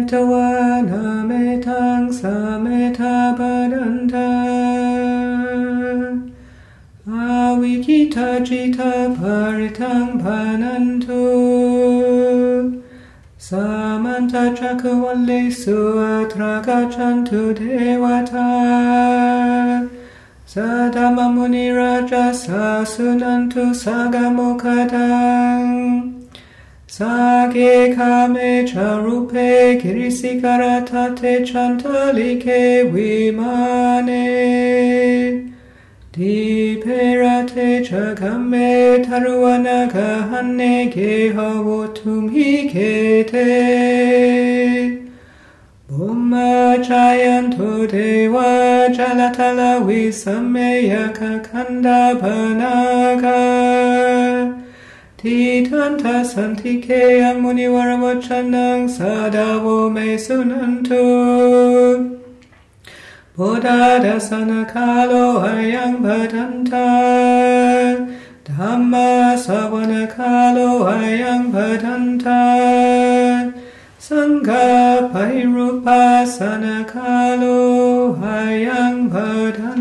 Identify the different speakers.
Speaker 1: tawana metang sameta badanta awikita jita paritang panantu samanta chakawale suatra gachantu devata sadama muni raja sasunantu sagamokadang Sage kame charupe kirisikarattate chantalike vimane Diperate chakame taruanaga hanne gehavotum hikete Bumma jayanto deva jalatala visameya kakanda panaga Titanta santike amunivaravachanang sadavo me sunantu Bodhada sanakalo hayang bhadanta Dhamma savanakalo hayang bhadanta Sangha pairupa sanakalo hayang bhadanta